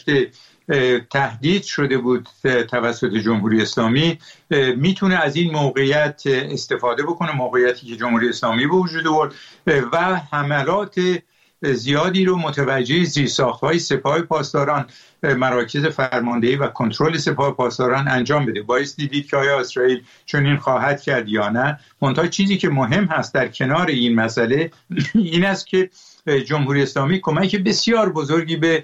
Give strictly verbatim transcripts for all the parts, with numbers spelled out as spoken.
تهدید شده بود توسط جمهوری اسلامی میتونه از این موقعیت استفاده بکنه، موقعیتی که جمهوری اسلامی به وجود آورد و حملات زیادی رو متوجه زیرساخت‌های سپاه پاسداران، مراکز فرماندهی و کنترل سپاه پاسداران انجام بده. باعث دیدید که آیا اسرائیل چنین خواهد کرد یا نه. منتها چیزی که مهم هست در کنار این مسئله این است که جمهوری اسلامی کمک بسیار بزرگی به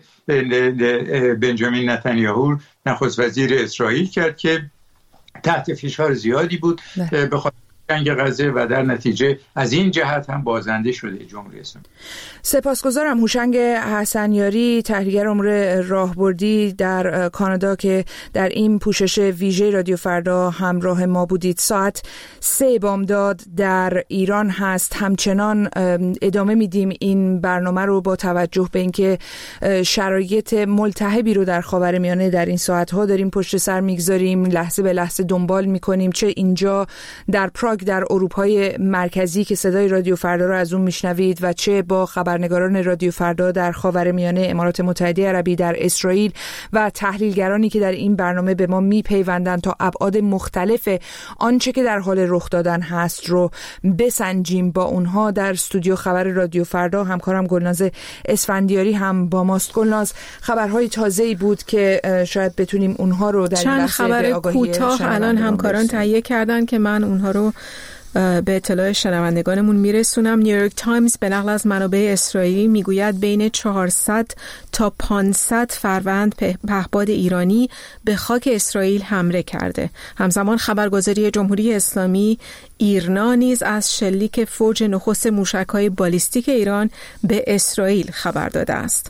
بنجامین نتانیاهو نخست وزیر اسرائیل کرد که تحت فشار زیادی بود به خاطر جنگ غزه و در نتیجه از این جهت هم بازنده شده جمهوری اسلامی. سپاسگزارم. هوشنگ حسنیاری، تحلیلگر امور راهبردی در کانادا که در این پوشش ویژه رادیو فردا همراه ما بودید. ساعت سه بامداد در ایران هست. همچنان ادامه میدیم این برنامه رو با توجه به اینکه شرایط ملتهبی رو در خاورمیانه در این ساعت‌ها داریم پشت سر میگذاریم، لحظه به لحظه دنبال میکنیم، چه اینجا در پراگ در اروپای مرکزی که صدای رادیو فردا رو از اون میشنوید و چه با خبرنگاران رادیو فردا در خاورمیانه، امارات متحده عربی، در اسرائیل و تحلیلگرانی که در این برنامه به ما میپیوندن تا ابعاد مختلف آنچه که در حال رخ دادن هست رو بسنجیم با اونها. در استودیو خبر رادیو فردا همکارم گلناز اسفندیاری هم با ماست. گلناز، خبرهای تازه‌ای بود که شاید بتونیم اونها رو در این لحظه به آگاهی کوتاه الان همکاران تهیه کردن که من اونها رو به اطلاع شنوندگانمون میرسونم. نیویورک تایمز به نقل از منابع اسرائیلی میگوید بین چهارصد تا پانصد فروند پهپاد ایرانی به خاک اسرائیل حمله کرده. همزمان خبرگزاری جمهوری اسلامی ایرنا نیز از شلیک فوج نخست موشک‌های بالیستیک ایران به اسرائیل خبر داده است.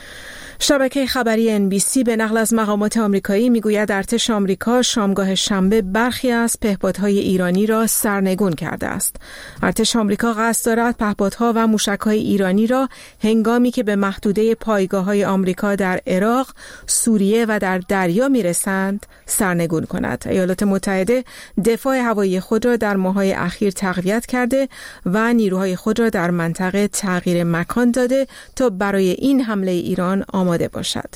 شبکه خبری ان بی سی به نقل از مقامات آمریکایی میگوید ارتش آمریکا شامگاه شنبه برخی از پهپادهای ایرانی را سرنگون کرده است. ارتش آمریکا قصد دارد پهپادها و موشک‌های ایرانی را هنگامی که به محدوده پایگاه‌های آمریکا در عراق، سوریه و در دریا میرسند سرنگون کند. ایالات متحده دفاع هوایی خود را در ماه‌های اخیر تقویت کرده و نیروهای خود را در منطقه تغییر مکان داده تا برای این حمله ایران آماده باشد.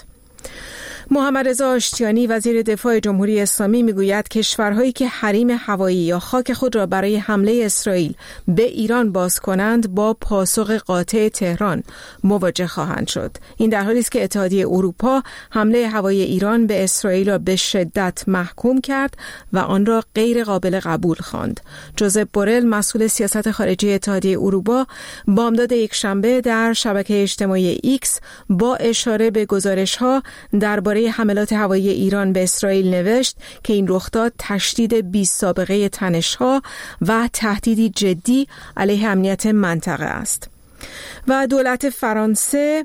محمد رضا آشتیانی وزیر دفاع جمهوری اسلامی میگوید کشورهایی که حریم هوایی یا خاک خود را برای حمله اسرائیل به ایران باز کنند با پاسخ قاطع تهران مواجه خواهند شد. این در حالی است که اتحادیه اروپا حمله هوایی ایران به اسرائیل را به شدت محکوم کرد و آن را غیر قابل قبول خواند. جوزپ بورل مسئول سیاست خارجی اتحادیه اروپا بامداد یکشنبه در شبکه اجتماعی ایکس با اشاره به گزارش‌ها درباره حملات هوایی ایران به اسرائیل نوشت که این رخداد تشدید بی سابقه تنش‌ها و تهدیدی جدی علیه امنیت منطقه است. و دولت فرانسه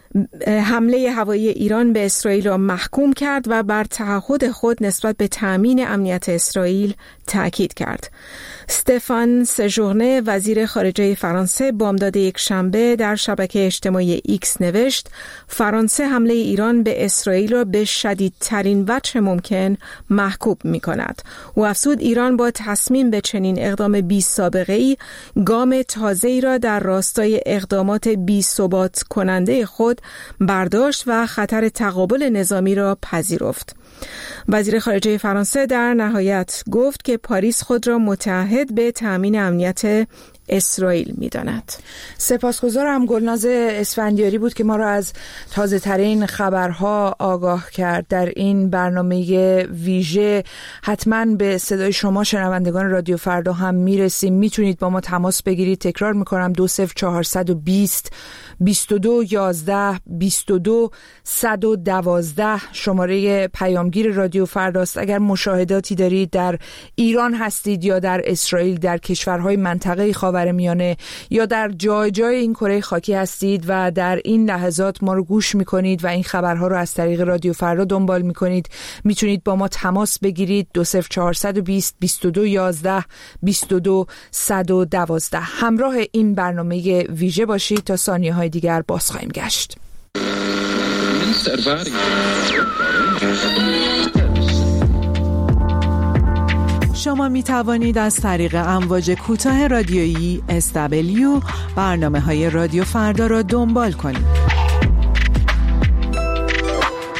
حمله هوایی ایران به اسرائیل را محکوم کرد و بر تعهد خود نسبت به تأمین امنیت اسرائیل تأکید کرد. استفان سژورنه وزیر خارجه فرانسه بامداد یکشنبه در شبکه اجتماعی ایکس نوشت فرانسه حمله ایران به اسرائیل را به شدیدترین وجه ممکن محکوم می کند. او افزود ایران با تصمیم به چنین اقدام بی سابقه ای گام تازه‌ای را در راستای اقدامات بی ثبات کننده خود برداشت و خطر تقابل نظامی را پذیرفت. وزیر خارجه فرانسه در نهایت گفت که پاریس خود را متعهد به تأمین امنیت اسرائیل می‌داند. سپاسگزارم. گلناز اسفندیاری بود که ما را از تازه ترین خبرها آگاه کرد. در این برنامه ویژه حتما به صدای شما شنوندگان رادیو فردا هم میرسیم. میتونید با ما تماس بگیرید. تکرار میکنم دو صفر چهارصد و بیست بیست و دو یازده بیست و دو صد و دوازده شماره پیامگیر رادیو فرداست. اگر مشاهداتی دارید در ایران هستید یا در اسرائیل، در کشورهای منطقه خاورمیانه یا در جای جای این کره خاکی هستید و در این لحظات ما رو گوش میکنید و این خبرها رو از طریق رادیو فردا دنبال میکنید، میتونید با ما تماس بگیرید. دو صفر چهارصد و بیست بیست و دو یازده بیست و دو صد و دوازده. همراه این برنامه ویژه باشید. تا ثانیه های دیگر باز خواهیم گشت. شما می توانید از طریق امواج کوتاه رادیویی اس دبلیو برنامه های رادیو فردا را دنبال کنید.